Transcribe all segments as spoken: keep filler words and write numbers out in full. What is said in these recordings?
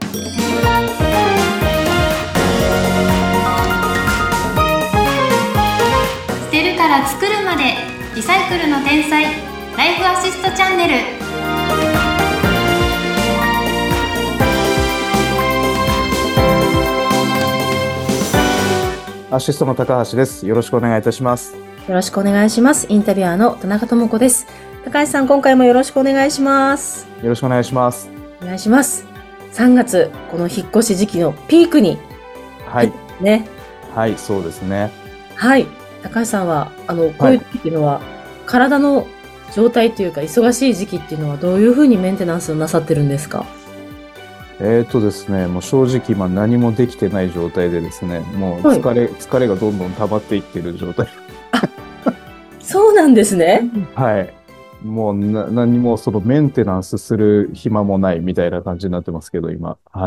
捨てるから作るまで、リサイクルの天才、ライフアシストチャンネル。 アシストの高橋です。よろしくお願いいたします。 よろしくお願いします。インタビュアーの田中智子です。高橋さん、今回もよろしくお願いします。 よろしくお願いします。 お願いします。さんがつ、この引っ越し時期のピークに。 はい。 ね。 はい、そうですね。 はい。高橋さんは、あの、こういう時期っていうのは、はい、体の状態というか、忙しい時期っていうのは、どういうふうにメンテナンスをなさってるんですか？ えーとですね、もう正直今何もできてない状態でですね、もう疲れ、はい、疲れがどんどん溜まっていっている状態。 あ、そうなんですね。 はい。もうな何もそのメンテナンスする暇もないみたいな感じになってますけど、今。はい。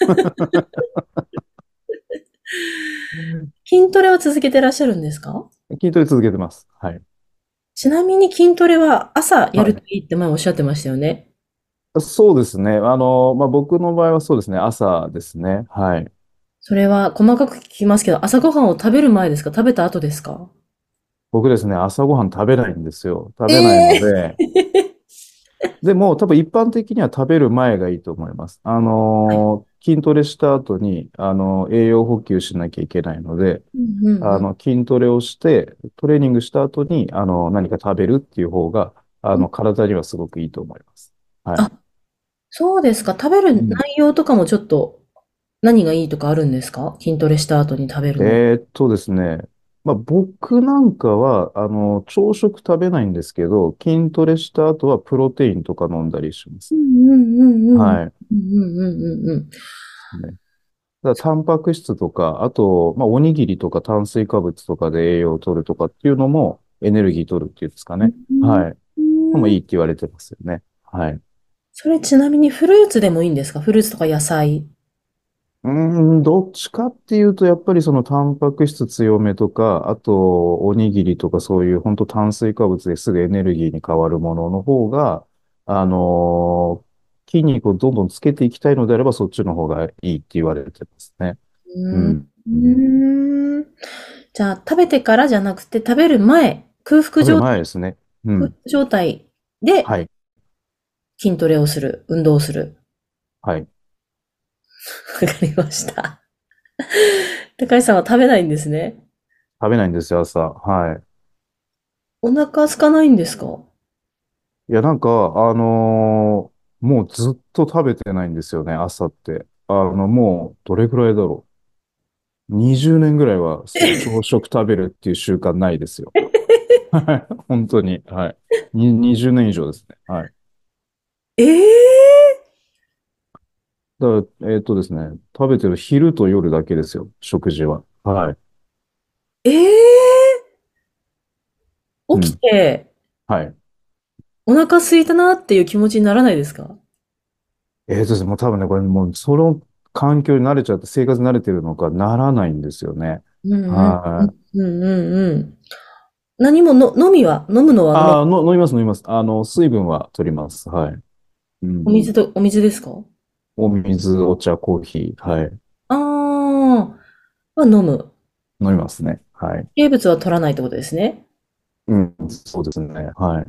筋トレは続けてらっしゃるんですか？ 筋トレ続けてます。はい。 ちなみに筋トレは朝やるといいって前おっしゃってましたよね。 はい、そうですね。あの、まあ、僕の場合はそうですね。朝ですね。はい。 それは細かく聞きますけど、朝ごはんを食べる前ですか？食べた後ですか？ 僕ですね、朝ごはん食べないんですよ。食べないのえで、 ー、 でも多分一般的には食べる前がいいと思います。あのー、筋トレした後に、あの、栄養補給しなきゃいけないので、 うんうんうん、 あの、筋トレをして、トレーニングした後に、あの、何か食べるっていう方が、あの、体にはすごくいいと思います。はい。 あ、そうですか。食べるうん、 内容とかもちょっと何がいいとかあるんですか？筋トレした後に食べるの。 えーっとですね。まあ、僕なんかは、あの、朝食食べないんですけど、筋トレした後はプロテインとか飲んだりします。 うんうんうんうん。 はい。 うんうんうんうん。 ね、だからタンパク質とか、あと、まあ、おにぎりとか炭水化物とかで栄養を取るとかっていうのも、エネルギー取るっていうんですかね。はい。のもいいって言われてますよね。はい。 それちなみにフルーツでもいいんですか？フルーツとか野菜。 うーん、どっちかっていうと、やっぱりそのタンパク質強めとか、あと、おにぎりとかそういう本当炭水化物ですぐエネルギーに変わるものの方が、あのー筋肉をどんどんつけていきたいのであれば、そっちの方がいいって言われてますね。ううーん。うん、 ん。じゃあ、食べてからじゃなくて、食べる前、空腹食べる状、 前ですね。うん。 空腹状態ではい。 筋トレをする、運動をする。 はい。 わかりました。高橋さんは食べないんですね。 食べないんですよ、朝。はい。 お腹空かないんですか？ いや、なんか、あのーもうずっと食べてないんですよね、朝って。あの、もう、どれぐらいだろう。にじゅうねんぐらいは、そう、朝食食べるっていう習慣ないですよ。はい。本当に。はい。ににじゅうねん以上ですね。はい。 ええだから、えっとですね、食べてる昼と夜だけですよ、食事は。はい。 ー、えー、起きうん。 て、 はい。 お腹空いたなっていう気持ちにならないですか？ えっとですね、もう多分ね、これもう、その環境に慣れちゃって、生活に慣れてるのか、ならないんですよね。 うんうんうんはい。 うんうんうん。何もの、飲みは、飲むのは飲ま、 ああ、の、飲みます、飲みます。あの、水分は取ります。はい。うん。 お水と、お水ですか？ お水、お茶、コーヒー。はい。 ああー、は飲む。 飲みますね。はい。 生物は取らないってことですね。 うん、そうですね。はい。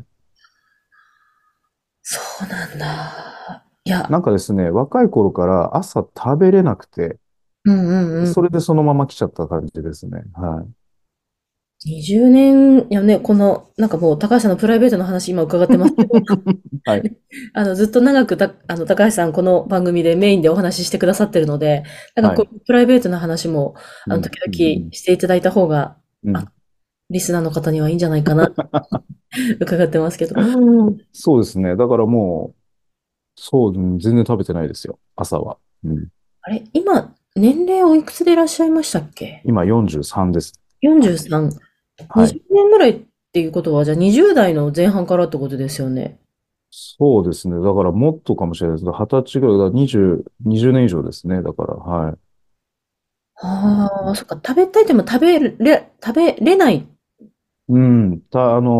そうなんだ。いや、 なんかですね、若い頃から朝食べれなくて、 うんうんうん。 それでそのまま来ちゃった感じですね。はい。 にじゅうねん、いやね、この、なんかもう高橋さんのプライベートの話今伺ってますけど、 はい。 あの、ずっと長くた、あの、高橋さんこの番組でメインでお話ししてくださってるので、なんかはい。 こう、プライベートな話も、あの、 うん、 時うん、うん。 々していただいた方が、あ、 うん。 リスナーの方にはいいんじゃないかな、伺ってますけど。 そうですね。だからもう、そう、うん全然食べてないですよ。朝は。うん。 あれ、今、年齢おいくつでいらっしゃいましたっけ？ 今よんじゅうさんです。はい。 よんじゅうさん。 はい。 にじゅうねんぐらいっていうことは、じゃあにじゅう代の前半からってことですよね。 そうですね。だからもっとかもしれないです。はたちぐらい、だからにじゅう、にじゅうねん以上ですね。だから、はい。 ああ、そっか、食べたいでも食べれ、食べれない。 うん、た、あ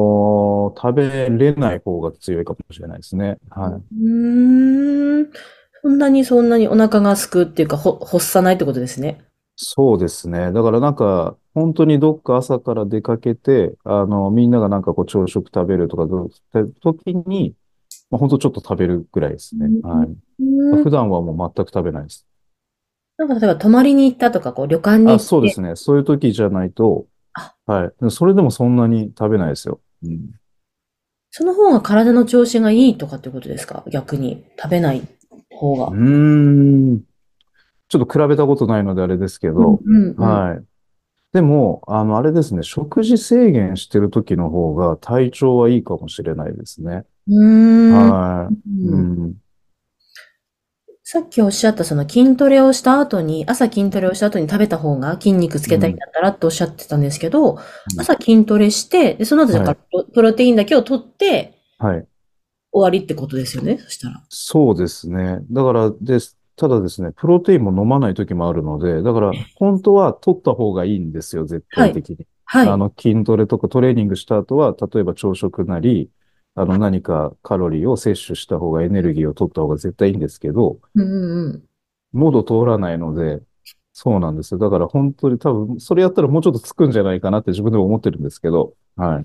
のー食べれない方が強いかもしれないですね。 うはい。 ーん。 そんなにそんなにお腹が空くっていうか、ほ、発さないってことですね。 そうですね。だからなんか、本当にどっか朝から出かけて、あの、みんながなんかこう朝食食べるとか、どうって時に、まあ、本当ちょっと食べるぐらいですね。はい。 うん。 普段はもう全く食べないです。 なんか例えば泊まりに行ったとか、こう旅館にあ、 行って、 そうですね。そういう時じゃないと、 あ、 はい。それでもそんなに食べないですよ。うん。 その方が体の調子がいいとかってことですか？逆に。食べない方うが。 ーん。ちょっと比べたことないのであれですけうんど、 うんうん。 はい。でも、あの、あれですね。食事制限してる時の方が体調はいいかもしれないですね。 うーん。 はい。ううん。 ん。 さっきおっしゃったその筋トレをした後に、朝筋トレをした後に食べた方が筋肉つけたいんうん。 だったらっておっしゃってたんですけど、 うん。 朝筋トレして、で、その後だはい。 からプロプロテインだけを取ってはい。 終わりってことですよね、そしたら。 そうですね。だからです。ただですね、プロテインも飲まない時もあるので、だから本当は取った方がいいんですよ、絶はい。 対的に。 はい。 あの、筋トレとかトレーニングした後は、例えば朝食なり、あの、何かカロリーを摂取した方が、エネルギーを取った方が絶対いいんですけど、 うんうんうん。 喉通らないので、そうなんですよ。だから本当に多分、それやったらもうちょっとつくんじゃないかなって自分でも思ってるんですけど、はい。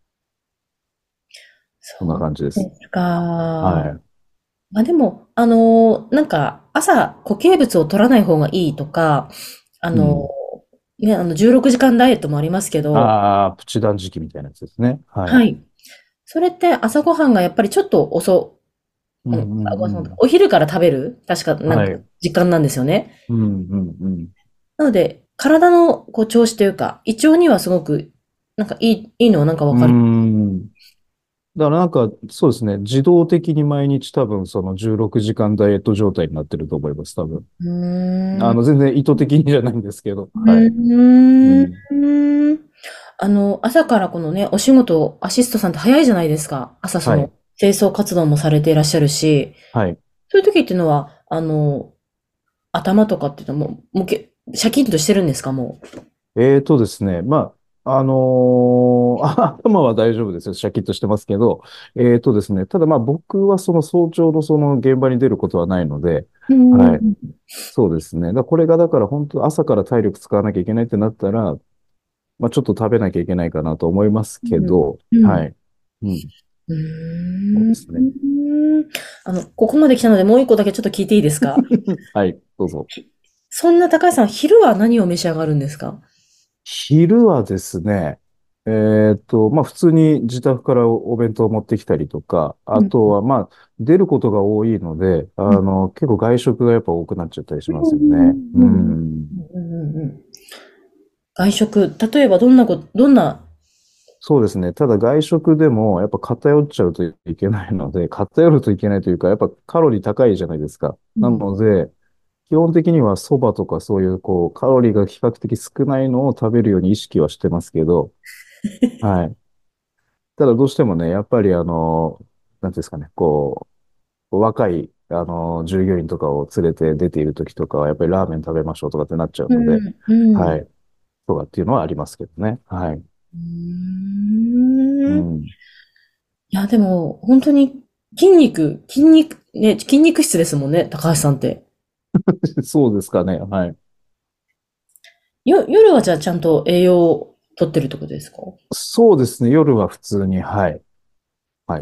そんなそう感じです。 ですか。 はい。 まあでも、あのーなんか、朝固形物を取らない方がいいとか、あのうん。 ーね、あの、じゅうろくじかんダイエットもありますけど、 ああ、プチ断食みたいなやつですね。はい。 はい。それって朝ごはんがやっぱりちょっと遅、うん、 うんうんあごめんなさいうん。 お昼から食べる確か、なんか、 はい。 時間なんですよね。 うんうんうん。 なので、体のこう調子というか、胃腸にはすごく、なんかいい、いいのはなんかわうーかり、 ん。だからなんか、そうですね。自動的に毎日多分そのじゅうろくじかんダイエット状態になってると思います、多分。 うーん、 あの、全然意図的にじゃないんですけど。 うはい。うーん。 ん。あの、朝からこのね、お仕事、アシストさんって早いじゃないですか。朝その、 はい。 清掃活動もされていらっしゃるし、 はい。 そういう時っていうのは、あの、頭とかっていうのはもう、もうけ、シャキッとしてるんですか、もえーとですね。まあ、あのーあ頭は大丈夫ですよ。シャキッとしてますけど。えーとですね。ただまあ僕はその早朝のその現場に出ることはないので、 う。うんはい。そうですね。だからこれがだから本当朝から体力使わなきゃいけないってなったら、まあちょっと食べなきゃいけないかなと思いますうん。 けど、 うん。 はい。うん。 うーそうですね。 ん。あの、ここまで来たのでもう一個だけちょっと聞いていいですか？ はい。どうぞ。 そんな高橋さん、昼は何を召し上がるんですか？ 昼はですね、えっと、まあ普通に自宅からおお弁当を持ってきたりとか、あうん。 とはまあ出ることが多いので、あうん。 の、結構外食がやっぱ多くなっちゃったりしうんますよね。ううんうんうんん。 うんうん。外食、例えばどんなこ、どんな、 そうですね。ただ外食でもやっぱ偏っちゃうといけないので、偏るといけないというか、やっぱカロリー高いじゃないですか。なうん。 ので、基本的には蕎麦とかそういうこう、カロリーが比較的少ないのを食べるように意識はしてますけど、はい。ただどうしてもね、やっぱりあの、なんていうんですかね、こう、若い、あの、従業員とかを連れて出ている時とかは、やっぱりラーメン食べましょうとかってなっちゃうので、 うん、うん。 はい。とかっていうのはありますけどね。はい。 うーん。いうん。 や、でも、本当に筋肉、筋肉、ね、筋肉質ですもんね、高橋さんって。 そうですかね。はい。 よ、夜はじゃあちゃんと栄養をとってるってことですか？ そうですね。夜は普通に、はい。はい。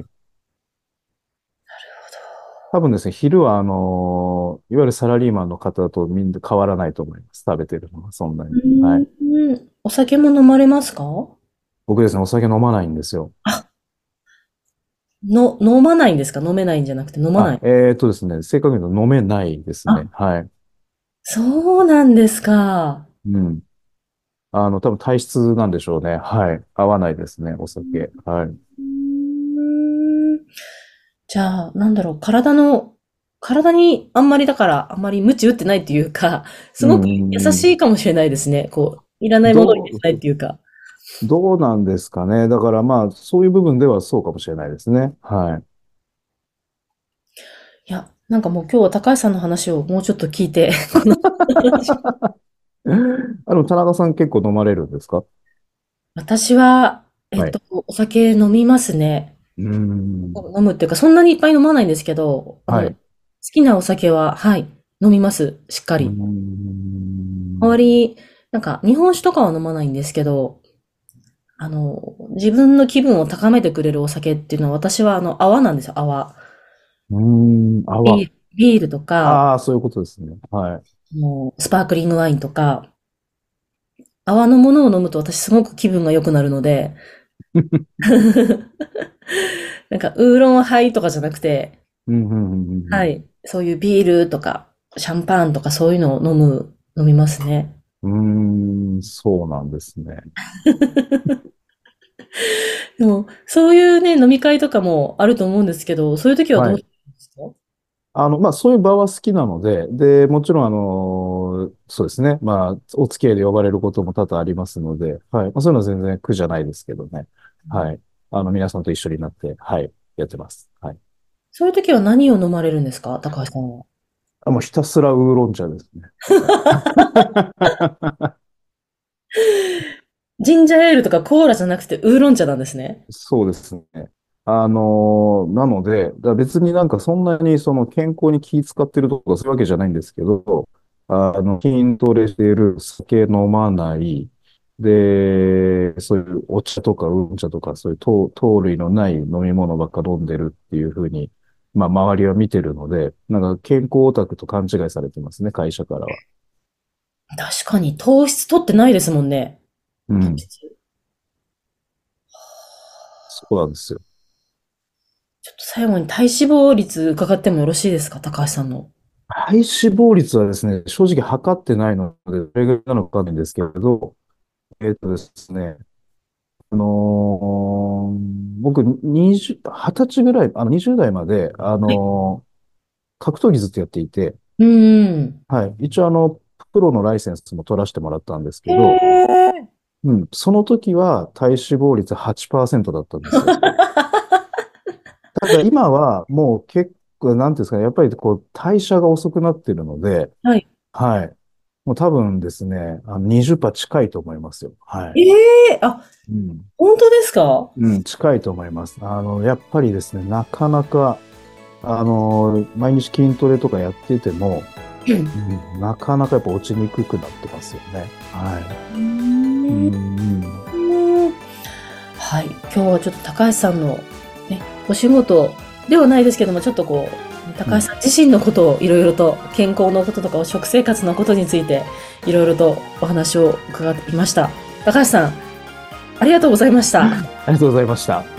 多分ですね、昼は、あの、いわゆるサラリーマンの方とみんな変わらないと思います。食べてるのは、そんなうに。はい。 ーん。お酒も飲まれますか？ 僕ですね、お酒飲まないんですよ。 あ、の、飲まないんですか？飲めないんじゃなくて飲まなあ、 い。 えーとですね、正確に言うと飲めないですあ、 ね。はい。 そうなんですか。 うん。あの、多分体質なんでしょうね。はい。合わないですね、お酒。はい。 うーん。じゃあ、なんだろう、体の、体にあんまりだから、あんまり鞭打ってないっていうか、すごくうん、うん優しうん。 いかもしれないですね。こう、いらないものを入れてどう、 ないっていうか。 どうなんですかね。だからまあ、そういう部分ではそうかもしれないですね。はい。 いや、なんかもう今日は高橋さんの話をもうちょっと聞いて、この話あの、田中さん結構飲まれるんですか？ 私は、えはい。 っと、お酒飲みますね。 うーん。 飲むっていうか、そんなにいっぱい飲まないんですけど、あの、 はい。 きなお酒は、はい、飲みます。しっかうーり。 ん。 代わり、なんか、日本酒とかは飲まないんですけど、あの、自分の気分を高めてくれるお酒っていうのは、私はあの、泡なんですよ、泡。 うーん。泡。 ビール、ビールとか、 ああ、そういうことですね。はい。 もうスパークリングワインとか、泡のものを飲むと私すごく気分が良くなるので、なんか、ウーロンハイとかじゃなくて、 うん、うん、うん、うん。 はい、そういうビールとか、シャンパンとかそういうのを飲む、飲みますね。 うーん、そうなんですね。 でも、そういうね、飲み会とかもあると思うんですけど、そういう時はどはい。 うしてるんですか？ あの、まあ、そういう場は好きなので、で、もちろん、あの、そうですね。まあ、お付き合いで呼ばれることも多々ありますので、はい。まあ、そういうのは全然苦じゃないですけどね。はい。あの、皆さんと一緒になって、はい、やってます。はい。 そういう時は何を飲まれるんですか、高橋さんは。 あ、もうひたすらウーロン茶ですね。 ジンジャーエールとかコーラじゃなくてウーロン茶なんですね。 そうですね。あのーなので、だから別になんかそんなにその健康に気使ってるとかそういうわけじゃないんですけど、あの、筋トレしている、酒飲まない、で、そういうお茶とかウーロン茶とかそういう糖、糖類のない飲み物ばっか飲んでるっていうふうに、まあ周りは見てるので、なんか健康オタクと勘違いされてますね、会社からは。 確かに糖質取ってないですもんね。 うん。 糖質。 そうなんですよ。 ちょっと最後に体脂肪率伺ってもよろしいですか、高橋さんの。 体脂肪率はですね、正直測ってないので、どれぐらいなのかわかんないんですけれど、えっとですね、あのー僕、にじゅう、はたちぐらい、あの、にじゅう代まで、あはい。 のー格闘技ずっとやっていて、 うーん。 はい。一応、あの、プロのライセンスも取らせてもらったんですへけど、 え。 うん、その時は体脂肪率はちパーセントだったんですよ。ただ、今はもう結構、なんていうんですかね、やっぱりこう、代謝が遅くなってるので、 はい。 はい。もう多分ですね、あのにじゅっパーセント近いと思いますよ。はえい。 え、あ、 うん。 本当ですか？ うん、近いと思います。あの、やっぱりですね、なかなか、あの、毎日筋トレとかやってても、 うん。 うん、なかなかやっぱ落ちにくくなってますよね。はい。 うーうん。 ん、 はい。今日はちょっと高橋さんのね、お仕事ではないですけども、ちょっとこう、 うん、うん。 高橋さん自身のことをいろいろと、健康のこととか食生活のことについて、いろいろとお話を伺っていました。高橋さん、ありがとうございました。 ありがとうございました。